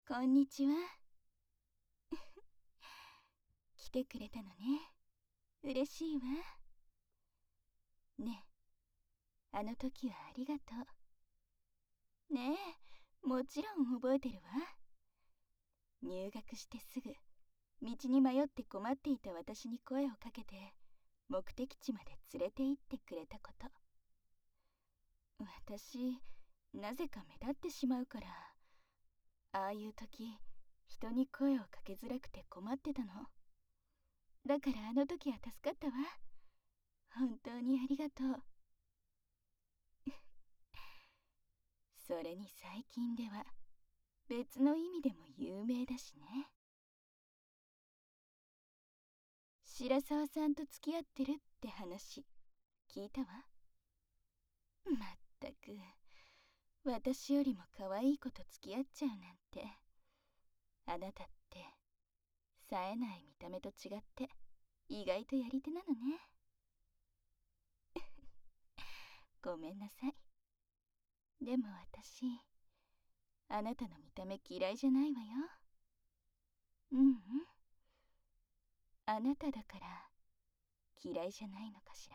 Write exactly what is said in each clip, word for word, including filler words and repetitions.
こんにちは。来てくれたのね。嬉しいわ。ねえ、あの時はありがとう。ねえ、もちろん覚えてるわ。入学してすぐ、道に迷って困っていた私に声をかけて、目的地まで連れて行ってくれたこと。私、なぜか目立ってしまうから、ああいう時、人に声をかけづらくて困ってたの。だからあの時は助かったわ。本当にありがとう。それに最近では別の意味でも有名だしね。白沢さんと付き合ってるって話聞いたわ。まったく、私よりも可愛い子と付き合っちゃうなんて。あなたって冴えない見た目と違って意外とやり手なのね。ごめんなさい。でも私、あなたの見た目嫌いじゃないわよ。うんうん。あなただから嫌いじゃないのかしら。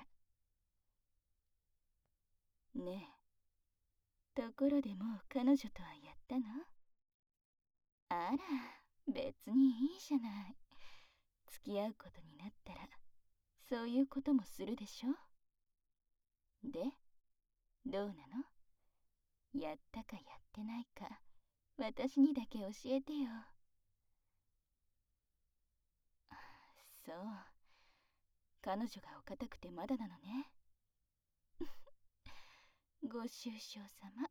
ねえ、ところでもう彼女とはやったの？あら、別にいいじゃない。付き合うことになったらそういうこともするでしょ。で、どうなの？やったかやってないか、私にだけ教えてよ。そう、彼女がお堅くてまだなのね。ご愁傷様。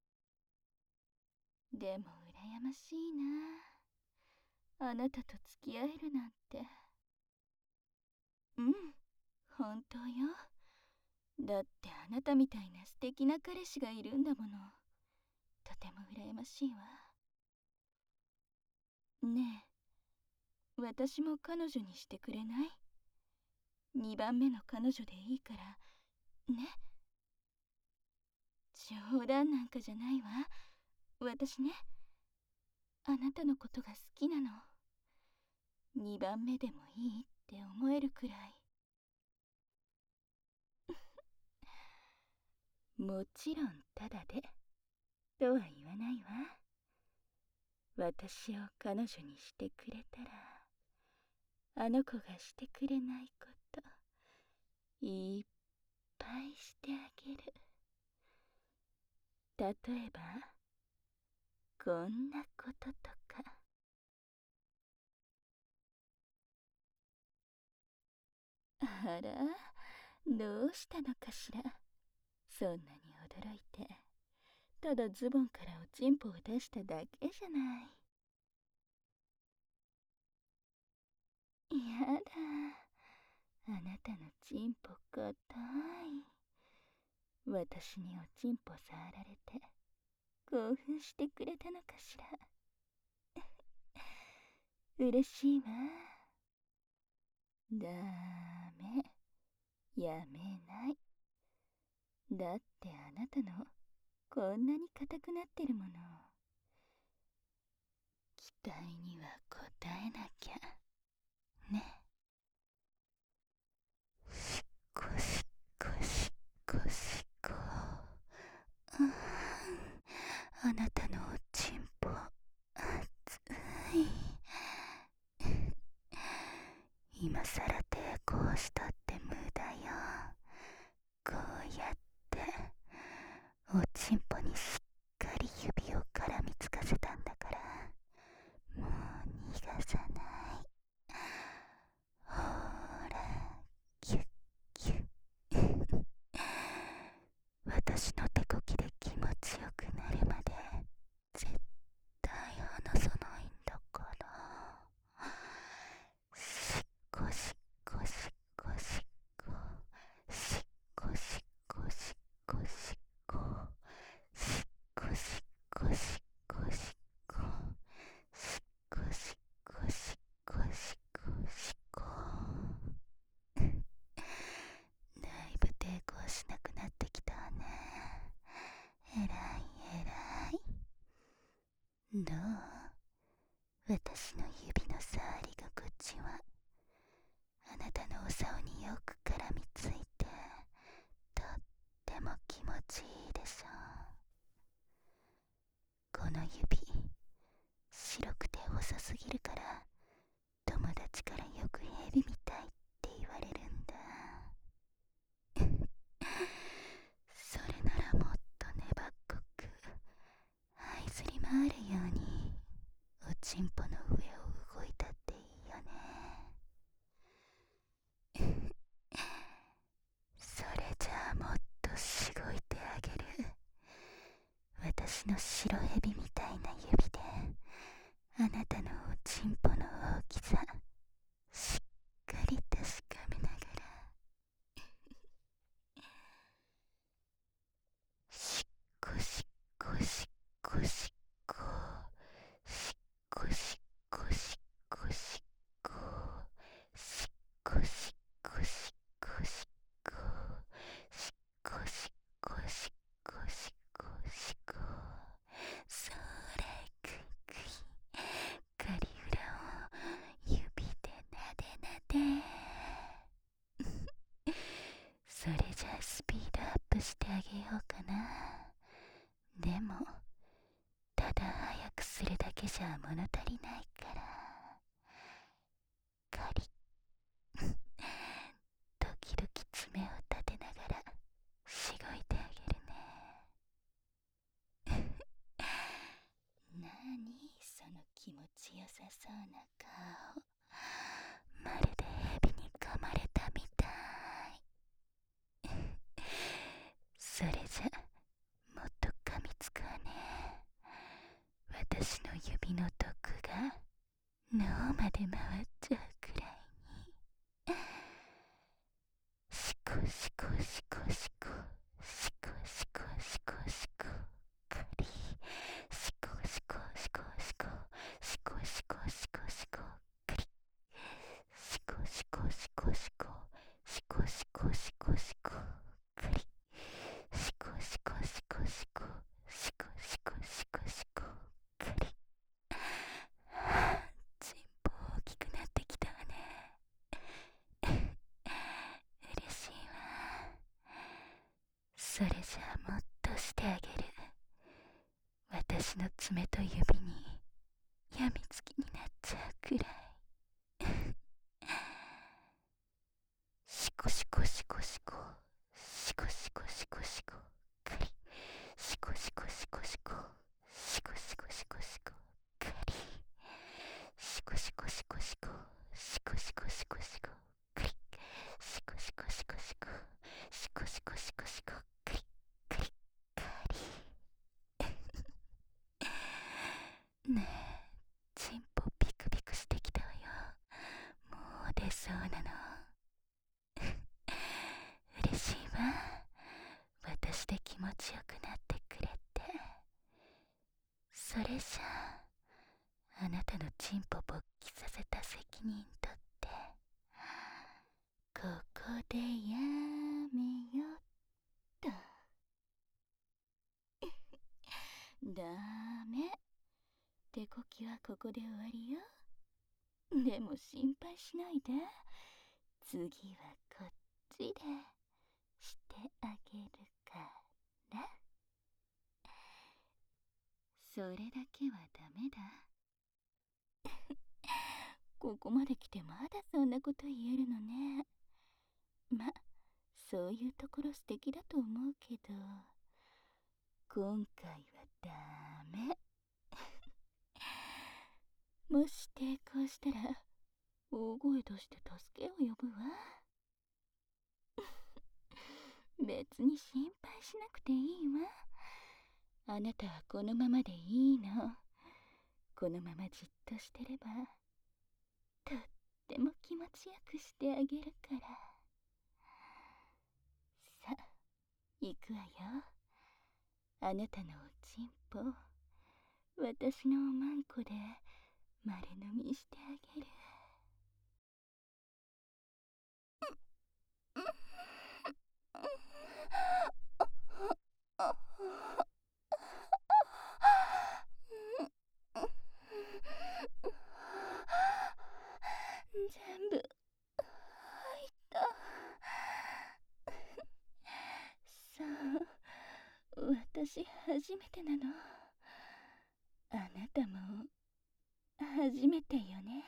でも羨ましいな、あなたと付き合えるなんて。うん、本当よ。だってあなたみたいな素敵な彼氏がいるんだもの。とても羨ましいわ。ねえ、私も彼女にしてくれない？にばんめの彼女でいいからね。冗談なんかじゃないわ。私ね、あなたのことが好きなの。にばんめでもいいって思えるくらい。もちろんただでとは言わないわ。私を彼女にしてくれたら、あの子がしてくれないこといっぱいしてあげる。例えばこんなこととか。あら、どうしたのかしら。そんなに驚いて、ただズボンからおちんぽを出しただけじゃない。やだ、あなたのちんぽ硬い。私におちんぽ触られて興奮してくれたのかしら。嬉しいわ。ダメ、やめない。だってあなたのこんなに硬くなってるもの。期待には応えなきゃね。しっこしっこしっこしっこ。あなたのおちんぽ熱い。今さら抵抗したって無駄よ。こうやっておちんぽにしっかり指を絡みつかせたんだから、もう逃がさない。ほーら、キュッキュッ。私の手こきで気持ちよくなるまで絶対離さないんだから。しっこしっこしっこしっこしっこしっこしっこしっこしっこしっこしっこしっこしっこしっこしっこしっこしっこ。だいぶ抵抗しなくなってきたわね。えらいえらい。どう？ 私の指の触り心地はあなたのお竿によく絡みついてとっても気持ちいいでしょう。この指、白くて細すぎるから友達からよく蛇みたいって言われるんだ。それならもっと粘っこく這いずり回るようにおちんぽの上を動いたっていいよね。それじゃあもっとしごいてあげる。私の白蛇みたいな指であなたのおちんぽの大きさしっかり確かめながらしっこしっこしっこしっこしっこしっこしっこしっこしっこしっこしっこしっこしっこしっこしっこしっこしっこ、それくいくいカリフラを指でなでなで。それじゃあスピードアップしてあげようかな。でもただ早くするだけじゃ物足りないから、カリッ時々爪を立てながらしごいてあげるね。なにその気持ちよさそうな顔、まるで蛇に噛まれたみたい。それじゃもっと噛みつくわね。私の指の毒が脳まで回っちゃうくらいに。シコシコシコシコシコシコシコシコカリ、シコシコシコシコシコシコシコシコカリ、シコシコシコシコシコシコシコシコカリ、シコシコシコシコシコシコシコシコカリ。チンポ大きくなってきたわね。嬉しいわ。それじゃあもっとしてあげる。私の爪と指にやみつきになっちゃうくらい。シコシコシコシコシコシコシコシコカリ、シコシコシコシコシコシコシコシコカリ、シコシコシコシコシコシコシコシコカリ、シコシコシコシコシコシコシコシコカリカリカリ。ねえ、チンポピクピクしてきたわよ。もう出そうなの。嬉しいわ。私で気持ちよくなってくれて。それじゃああなたのチンポ勃起させた責任取ってここでやめよっと。ダメ、手こきはここで終わりよ。でも心配しないで、次はこっちでしてあげるから。それだけはダメだ。ここまで来てまだそんなこと言えるのね。ま、そういうところ素敵だと思うけど、今回はダメ。もし抵抗したら大声出して助けを呼ぶわ。別に心配しなくていいわ。あなたはこのままでいいの。このままじっとしてればとっても気持ちよくしてあげるから。さあ、行くわよ。あなたのおちんぽ、私のおまんこで丸飲みしてあげる。 初めてなの。あなたも初めてよね。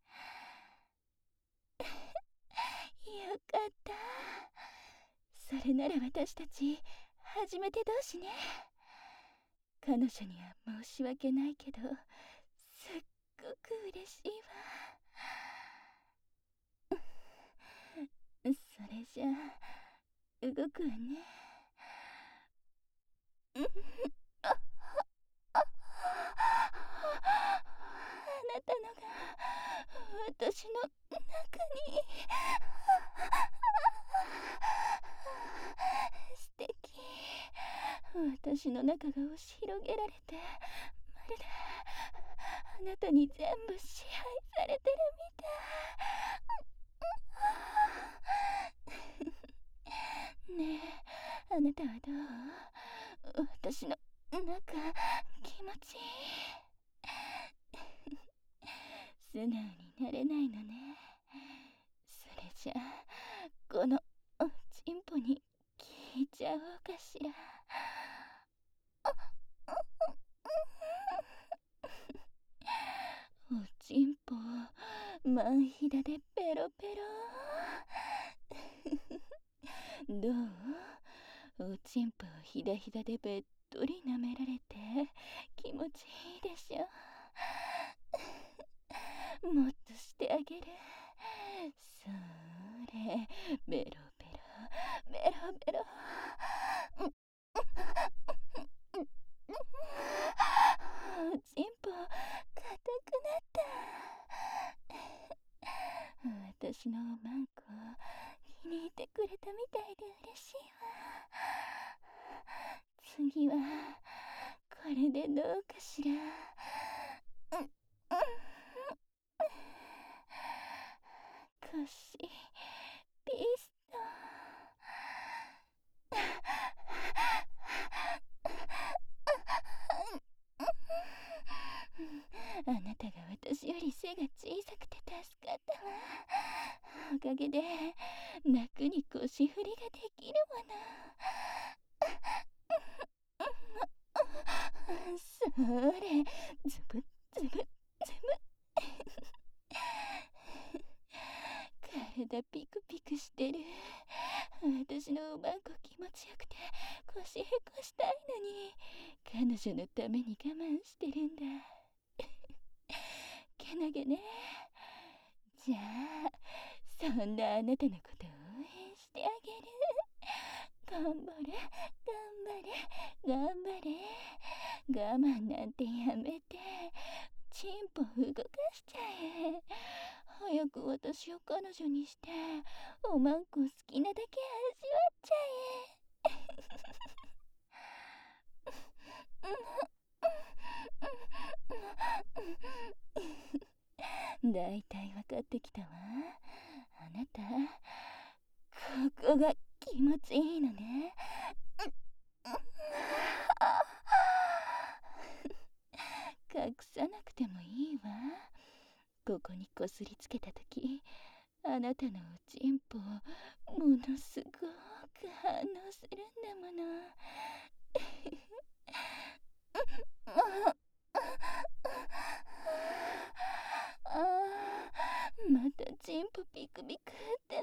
よかった。それなら私たち初めて同士ね。彼女には申し訳ないけど、すっごく嬉しいわ。それじゃあ動くわね。あああなたのが私の中に。素敵。私の中が押し広げられて、まるであなたに全部支配されてるみたい。ねえ、あなたはどう？私の中気持ちいい？素直になれないのね。それじゃあこのおちんぽに聞いちゃおうかしら。おちんぽまんひだでペロペロ。どう？おちんぽをひだひだでべっとり舐められて気持ちいいでしょ。もっとしてあげる。それ、ベロベロベロベロ。おちんぽ硬くなった。私のおまんこ気に入ってくれたみたいで嬉しいわ。次はこれでどうかしら。うんうん腰ピスト。あなたが私より背が小さくて助かったわ。おかげで楽に腰振りができるもの。それ、ズブズブズブ。体ピクピクしてる。私のおまんこ気持ちよくて腰へこしたいのに、彼女のために我慢してるんだ。けなげね。じゃあそんなあなたのことを応援してあげる。頑張れ頑張れ頑張れ。我慢なんてやめて、チンポ動かしちゃえ。早く私を彼女にして、おまんこ好きなだけ味わっちゃえ。だいたい分かってきたわ。あなたここが気持ちいいのね。隠さなくてもいいわ。ここにこすりつけたとき、あなたのおちんぽものすごく反応するんだもの。ああ、またチンポピクピクってなった。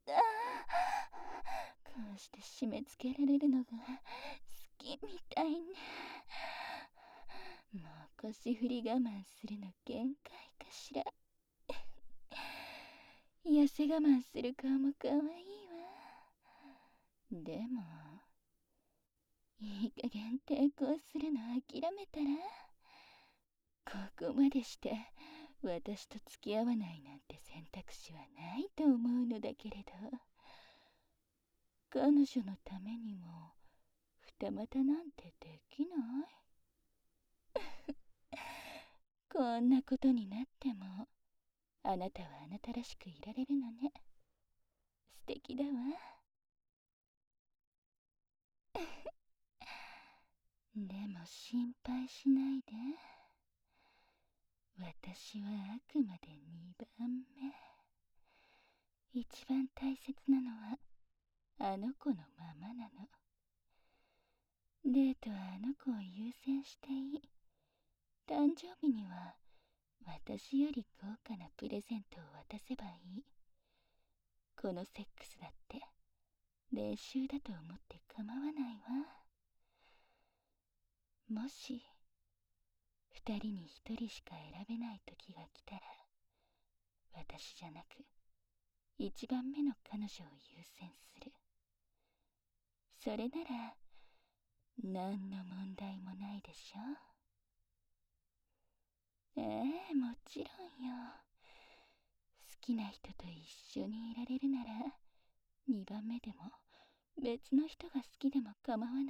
こうして締め付けられるのが好きみたいね。もう腰振り我慢するの限界かしら。痩せ我慢する顔もかわいいわ。でもいい加減抵抗するの諦めたら、ここまでして私と付き合わないなんて選択肢はないと思うのだけれど、彼女のためにも二股なんてできない。こんなことになってもあなたはあなたらしくいられるのね。素敵だわ。でも心配しないで。私はあくまでにばんめ。一番大切なのはあの子のままなの。 デートはあの子を優先していい。誕生日には私より豪華なプレゼントを渡せばいい。このセックスだって練習だと思って構わないわ。もし二人に一人しか選べない時が来たら、私じゃなく一番目の彼女を優先する。それなら何の問題もないでしょ。ええ、もちろんよ。好きな人と一緒にいられるなら二番目でも別の人が好きでも構わない。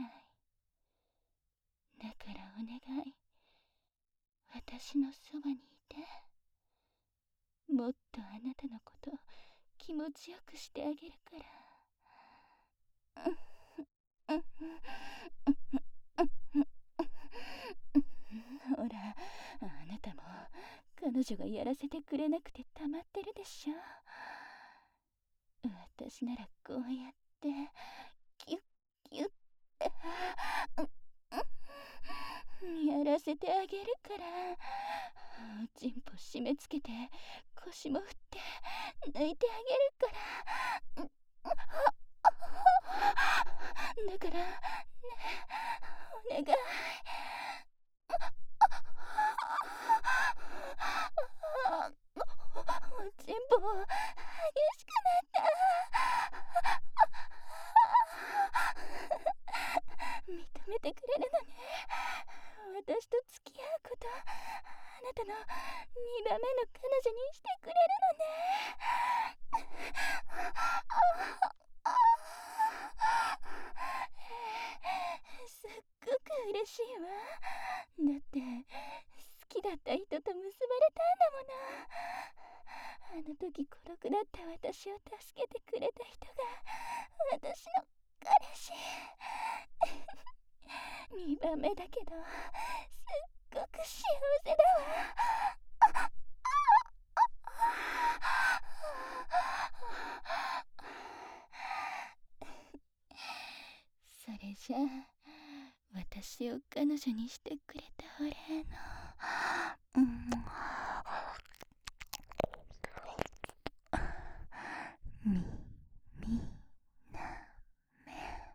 だからお願い、私のそばにいて。もっとあなたのこと気持ちよくしてあげるから。ほら、あなたも彼女がやらせてくれなくてたまってるでしょ。私ならこうやってキュッキュッってやらせてあげるから。チンポ締め付けて腰も振って抜いてあげるから。だからね、お願い。チンポ激しくなった。認めてくれるのね。私と付き合うこと、あなたのにばんめの彼女にしてくれるのね。すっごく嬉しいわ。だって好きだった人と結ばれたんだもの。あの時孤独だった私を助けてくれた人が私の彼氏。にばんめだけどすっごく幸せだわ。それじゃあ私を彼女にしてくれたお礼の、うん、みみなめ。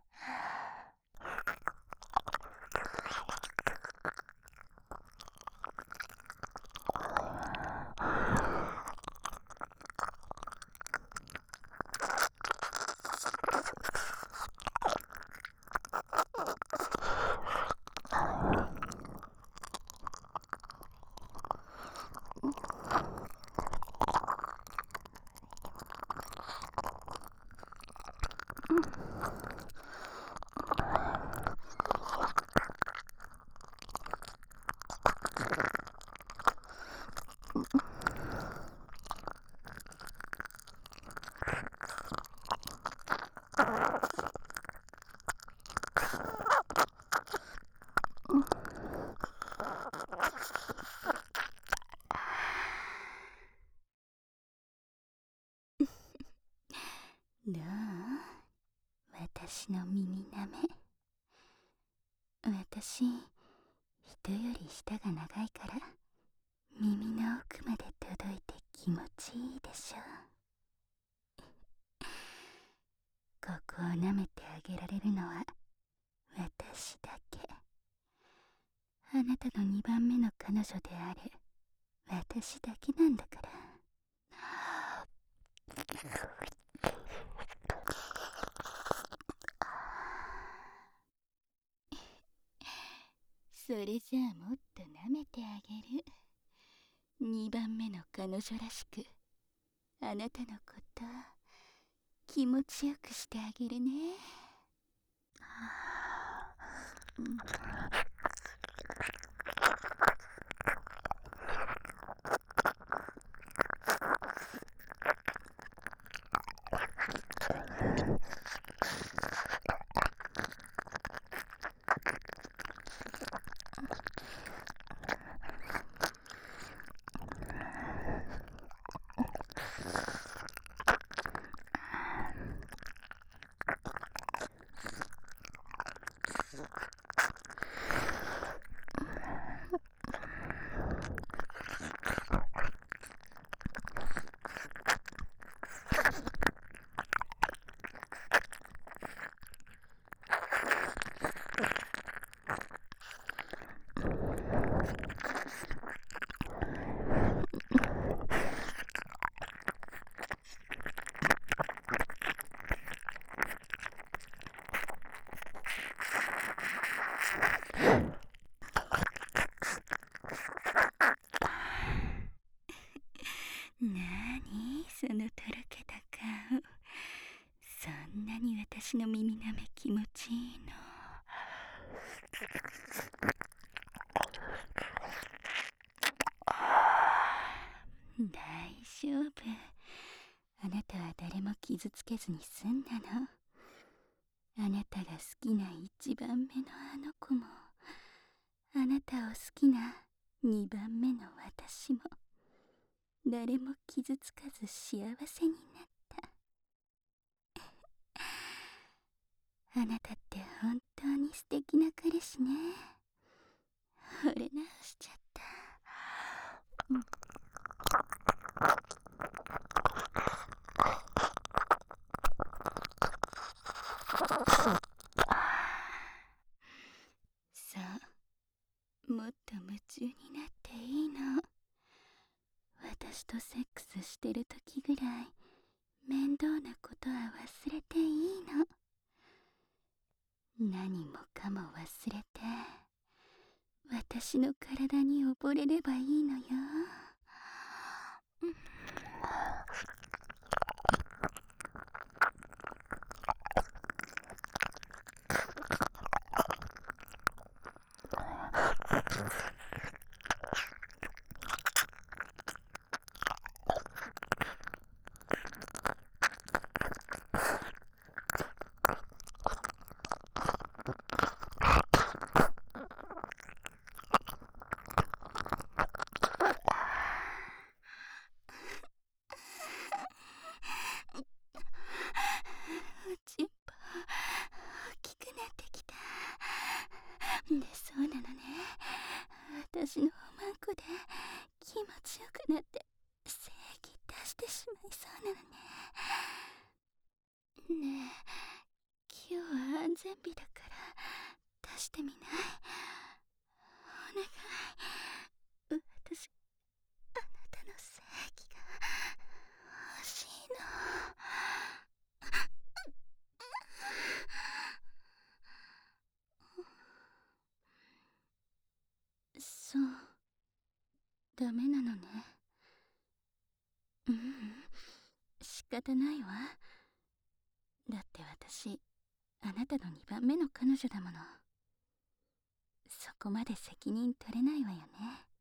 どう？私の耳なめ。私、人より舌が長いから耳の奥まで届いて気持ちいいでしょ。ここを舐めてあげられるのは私だけ。あなたのにばんめの彼女である私だけなんだから。それじゃあもっと舐めてあげる。にばんめの彼女らしくあなたのこと気持ちよくしてあげるね。うん、 私の耳なめ気持ちいいの。大丈夫。あなたは誰も傷つけずに済んだの。あなたが好きな一番目のあの子も、あなたを好きな二番目の私も、誰も傷つかず幸せになった。あなたって本当に素敵な彼氏ね。惚れ直しちゃった。うん、そう、もっと夢中になっていいの。私とセックスしてる時ぐらい面倒なことは忘れていいの。何もかも忘れて私の体に溺れればいいのよ。おちっぽ大きくなってきた。で、そうなのね。私のおまんこで気持ちよくなって精液出してしまいそうなのね。ねえ、今日は安全日だから出してみない？お願い。私、あなたの精液が欲しいの。そう、ダメなのね。ううん、仕方ないわ。だって私、あなたのにばんめの彼女だもの。そこまで責任取れないわよね。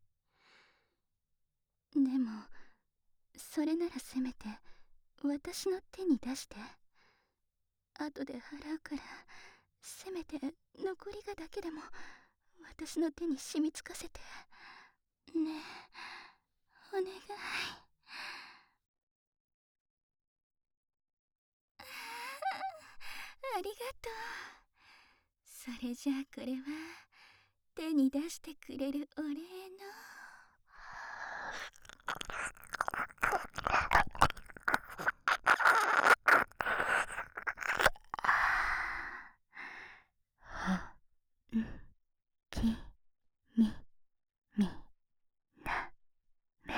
でも、それならせめて私の手に出して。後で払うから、せめて残りがだけでも私の手に染みつかせて。ねえ、お願い。ありがとう。それじゃあこれは手に出してくれるお礼の。は、ん、き、み、み、な、め。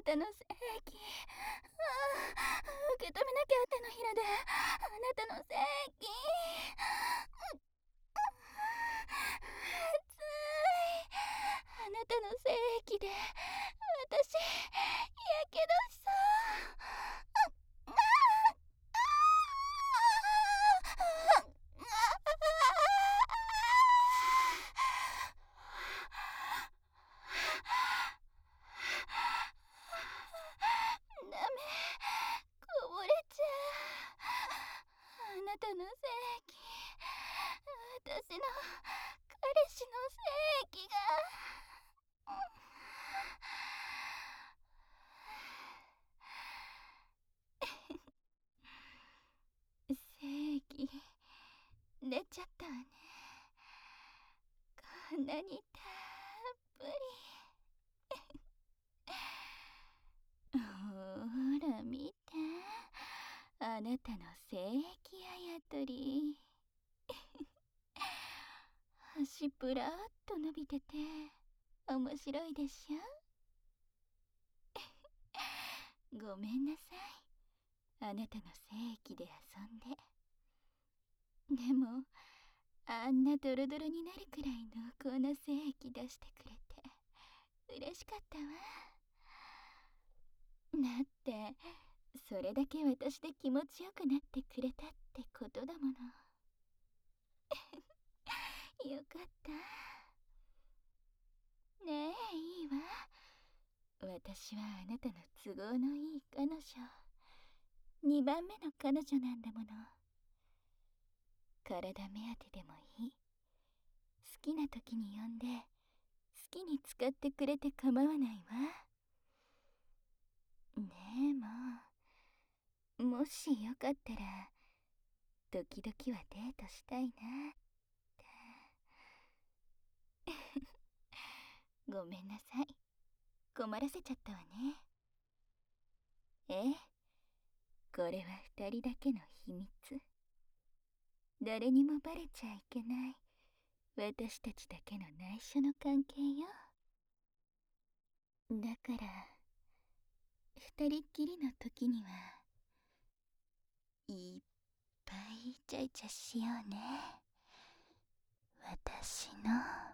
たの正義。ああ、受け止めなきゃ。手のひらであなたの正義。熱い。あなたの正義で私やけどしそう。ダメ、こぼれちゃう。あなたの正義、私の彼氏の正義が。正義出ちゃったわね。こんなにたっぷり。ほら見て、あなたの正義あやとり。端ぷらっと伸びてて面白いでしょ。ごめんなさい、あなたの正義で遊んで。でもあんなドロドロになるくらい濃厚な正義出してくれて嬉しかったわ。だってそれだけ私で気持ちよくなってくれたってことだもの。よかった。ねえ、いいわ。私はあなたの都合のいい彼女、にばんめの彼女なんだもの。体目当てでもいい。好きな時に呼んで好きに使ってくれて構わないわ。ねえ、もうもしよかったら時々はデートしたいなって。ごめんなさい、困らせちゃったわね。ええ、これは二人だけの秘密。誰にもバレちゃいけない私たちだけの内緒の関係よ。だから二人っきりの時にはいっぱいイチャイチャしようね。私の